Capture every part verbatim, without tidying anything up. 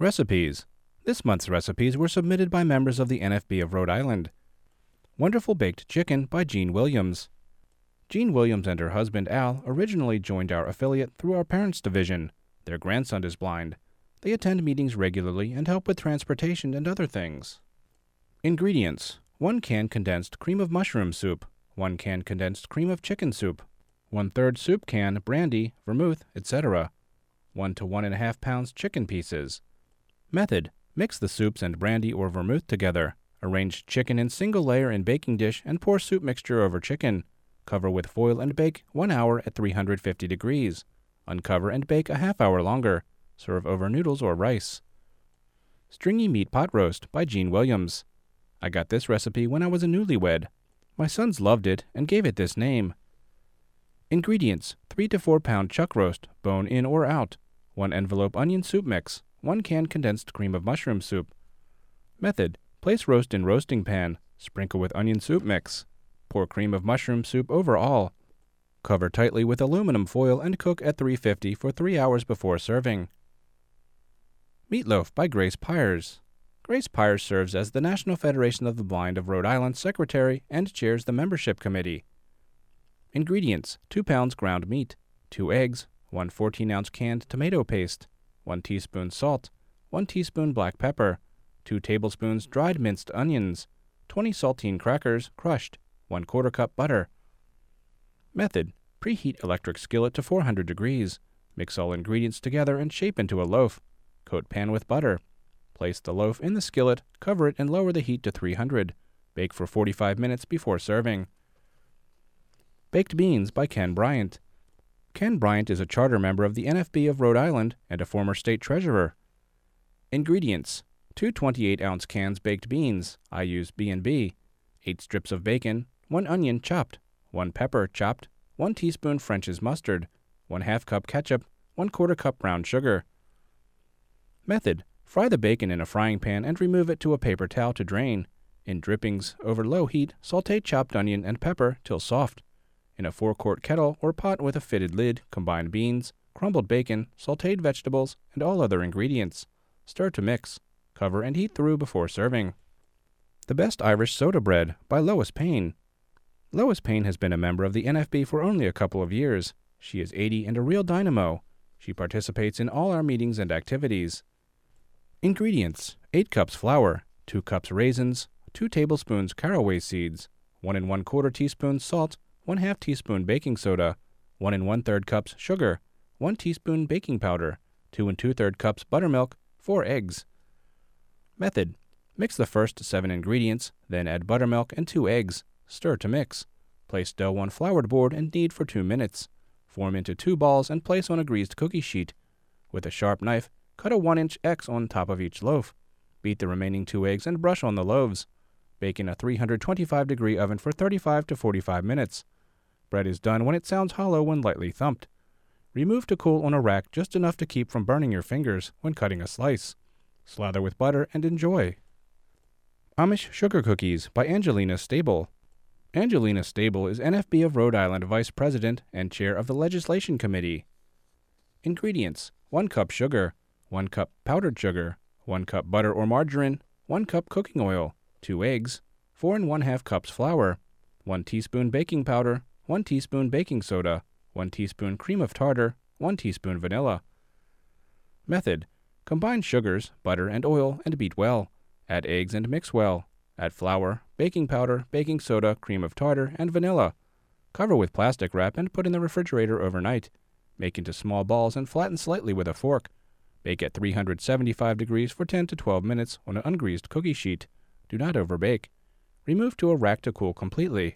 Recipes. This month's recipes were submitted by members of the N F B of Rhode Island. Wonderful Baked Chicken by Jean Williams. Jean Williams and her husband Al originally joined our affiliate through our parents' division. Their grandson is blind. They attend meetings regularly and help with transportation and other things. Ingredients: one can condensed cream of mushroom soup, one can condensed cream of chicken soup, one-third soup can brandy, vermouth, et cetera, one to one and a half pounds chicken pieces. Method: mix the soups and brandy or vermouth together. Arrange chicken in single layer in baking dish and pour soup mixture over chicken. Cover with foil and bake one hour at three hundred fifty degrees. Uncover and bake a half hour longer. Serve over noodles or rice. Stringy Meat Pot Roast by Jean Williams. I got this recipe when I was a newlywed. My sons loved it and gave it this name. Ingredients: three to four pound chuck roast, bone in or out, one envelope onion soup mix, one can condensed cream of mushroom soup. Method: place roast in roasting pan, sprinkle with onion soup mix. Pour cream of mushroom soup over all. Cover tightly with aluminum foil and cook at three fifty for three hours before serving. Meatloaf by Grace Pyers. Grace Pyers serves as the National Federation of the Blind of Rhode Island Secretary and chairs the membership committee. Ingredients: two pounds ground meat, two eggs, one fourteen ounce canned tomato paste, one teaspoon salt, one teaspoon black pepper, two tablespoons dried minced onions, twenty saltine crackers, crushed, one quarter cup butter. Method: preheat electric skillet to four hundred degrees. Mix all ingredients together and shape into a loaf. Coat pan with butter. Place the loaf in the skillet, cover it and lower the heat to three hundred. Bake for forty-five minutes before serving. Baked Beans by Ken Bryant. Ken Bryant is a charter member of the N F B of Rhode Island and a former state treasurer. Ingredients: two twenty-eight ounce cans baked beans, I use B and B, eight strips of bacon, one onion chopped, one pepper chopped, one teaspoon French's mustard, one half cup ketchup, one quarter cup brown sugar. Method: fry the bacon in a frying pan and remove it to a paper towel to drain. In drippings, over low heat, saute chopped onion and pepper till soft. In a four-quart kettle or pot with a fitted lid, combine beans, crumbled bacon, sautéed vegetables, and all other ingredients. Stir to mix. Cover and heat through before serving. The Best Irish Soda Bread by Lois Payne. Lois Payne has been a member of the N F B for only a couple of years. She is eighty and a real dynamo. She participates in all our meetings and activities. Ingredients: eight cups flour, two cups raisins, two tablespoons caraway seeds, one and one quarter teaspoons salt, one half teaspoon baking soda, one and one third cups sugar, one teaspoon baking powder, two and two third cups buttermilk, four eggs. Method: mix the first seven ingredients, then add buttermilk and two eggs. Stir to mix. Place dough on floured board and knead for two minutes. Form into two balls and place on a greased cookie sheet. With a sharp knife, cut a one inch X on top of each loaf. Beat the remaining two eggs and brush on the loaves. Bake in a three hundred twenty-five degree oven for thirty-five to forty-five minutes. Bread is done when it sounds hollow when lightly thumped. Remove to cool on a rack just enough to keep from burning your fingers when cutting a slice. Slather with butter and enjoy. Amish Sugar Cookies by Angelina Stable. Angelina Stable is N F B of Rhode Island Vice President and Chair of the Legislation Committee. Ingredients: one cup sugar, one cup powdered sugar, one cup butter or margarine, one cup cooking oil, two eggs, four and one half cups flour, one teaspoon baking powder, one teaspoon baking soda, one teaspoon cream of tartar, one teaspoon vanilla. Method: combine sugars, butter, and oil and beat well. Add eggs and mix well. Add flour, baking powder, baking soda, cream of tartar, and vanilla. Cover with plastic wrap and put in the refrigerator overnight. Make into small balls and flatten slightly with a fork. Bake at three hundred seventy-five degrees for ten to twelve minutes on an ungreased cookie sheet. Do not overbake. Remove to a rack to cool completely.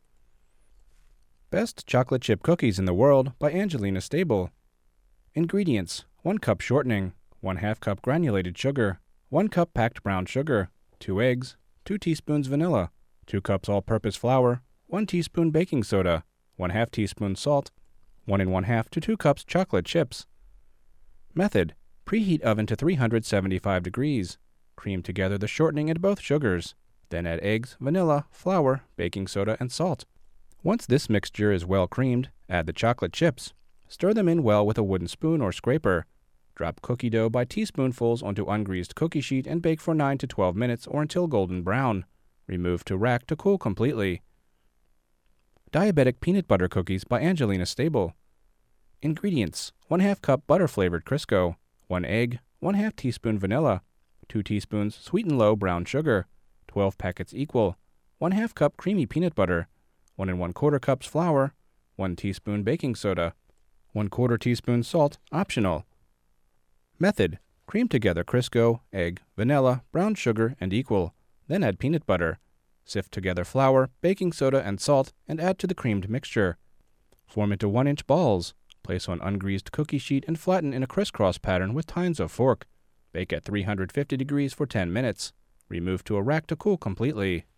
Best Chocolate Chip Cookies in the World by Angelina Stable. Ingredients: one cup shortening, one half cup granulated sugar, one cup packed brown sugar, two eggs, two teaspoons vanilla, two cups all-purpose flour, one teaspoon baking soda, one half teaspoon salt, one and one half to two cups chocolate chips. Method: preheat oven to three hundred seventy-five degrees. Cream together the shortening and both sugars. Then add eggs, vanilla, flour, baking soda, and salt. Once this mixture is well creamed, add the chocolate chips. Stir them in well with a wooden spoon or scraper. Drop cookie dough by teaspoonfuls onto ungreased cookie sheet and bake for nine to twelve minutes or until golden brown. Remove to rack to cool completely. Diabetic peanut butter cookies by Angelina Stable. Ingredients: one half cup butter-flavored Crisco, one egg, one half teaspoon vanilla, two teaspoons sweet and low brown sugar, twelve packets equal, one half cup creamy peanut butter, one and one quarter cups flour, one teaspoon baking soda, one quarter teaspoon salt, optional. Method: cream together Crisco, egg, vanilla, brown sugar, and equal. Then add peanut butter. Sift together flour, baking soda, and salt, and add to the creamed mixture. Form into one inch balls. Place on ungreased cookie sheet and flatten in a crisscross pattern with tines of fork. Bake at three hundred fifty degrees for ten minutes. Remove to a rack to cool completely.